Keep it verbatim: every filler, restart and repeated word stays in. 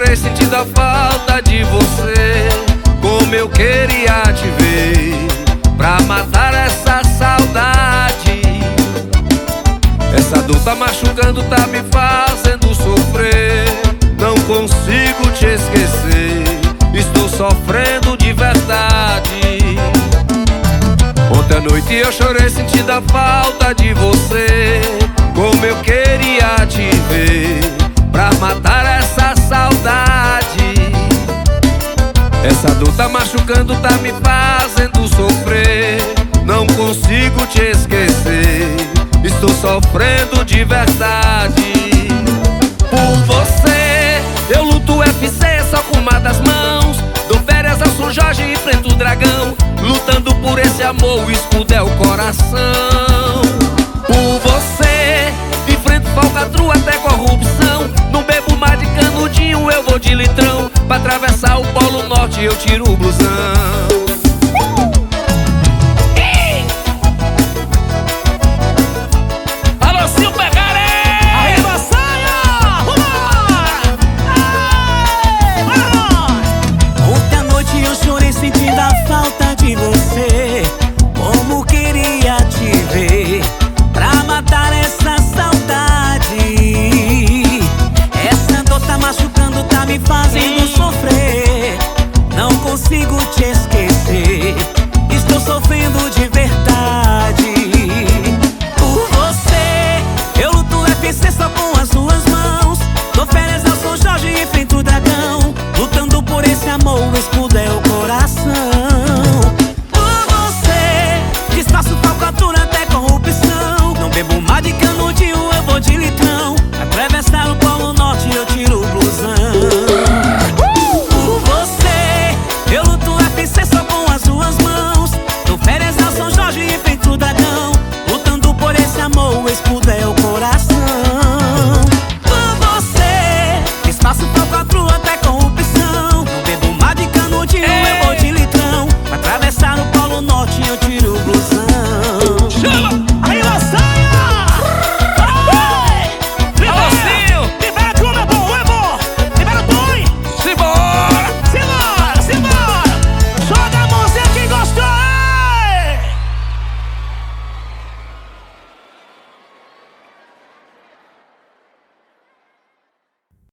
chorei sentindo a falta de você. Como eu queria te ver pra matar essa saudade. Essa dor tá machucando, tá me fazendo sofrer. Não consigo te esquecer, estou sofrendo de verdade. Ontem à noite eu chorei sentindo a falta de você. Como eu queria te ver pra matar essa saudade. Essa dor tá machucando, tá me fazendo sofrer. Não consigo te esquecer, estou sofrendo de verdade. Por você eu luto U F C só com uma das mãos. Dou férias a São Jorge e enfrento o dragão. Lutando por esse amor, o escudo é o coração. Por você enfrento falcatrua até corrupção. Não bebo mais de canudinho, eu vou de litrão. Pra atravessar o polo norte eu tiro o blusão.